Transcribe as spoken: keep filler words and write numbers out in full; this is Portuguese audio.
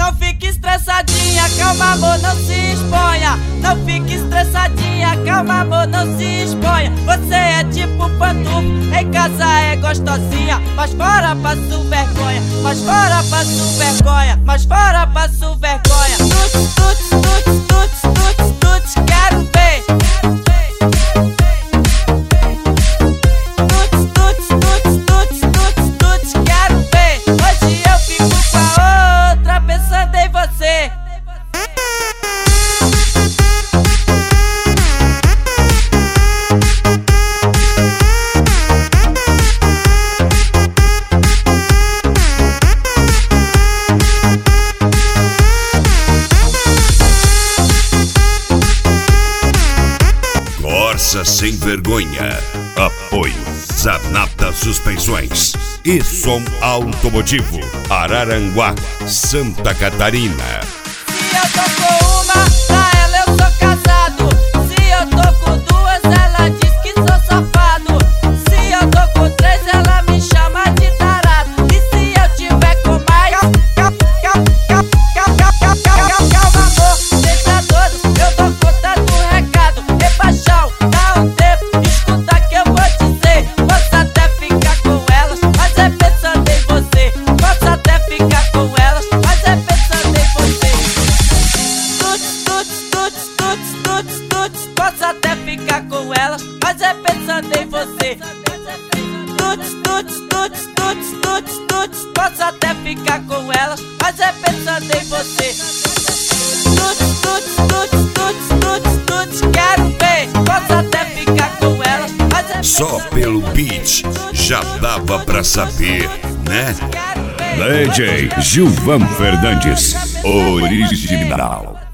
Não fique estressadinha, calma amor, não se exponha. Não fique estressadinha, calma amor, não se exponha. Você é tipo pantufo, em casa é gostosinha, mas fora passo vergonha, mas fora passo vergonha, mas fora passo vergonha. Tuts, tuts, tuts, tuts, tuts, tuts, quero ver. Tuts, tuts, tuts, tuts, tuts, tuts, quero ver. Hoje eu fico com a outra pensando em você. Corsa Sem Vergonha. Apoio Zanata Suspensões e Som Automotivo, Araranguá, Santa Catarina. Se eu tô com uma, pra ela eu sou casado. Se eu tô com duas, ela diz que sou safado. Se eu tô com três, ela me chama de tarado. E se eu tiver com mais, calma amor, deixa todo, eu dou conta do recado. Rebaixão, dá um tempo, escuta que eu vou dizer. Posso até ficar com elas, mas é pensando em você. Posso até ficar com elas, mas é pensando em você. Tuts, tuts, tuts, tuts, tuts, tuts. Posso até ficar com elas, mas é pensando em você. Tuts, tuts, tuts, tuts, tuts, tuts. Posso até ficar com elas, mas é pensando em você. Tuts, tuts, tuts, tuts, tuts, tuts, quero ver. Posso até ficar com elas, mas é Só pelo beat já dava pra saber, né? D J Gilvan Fernandes, original.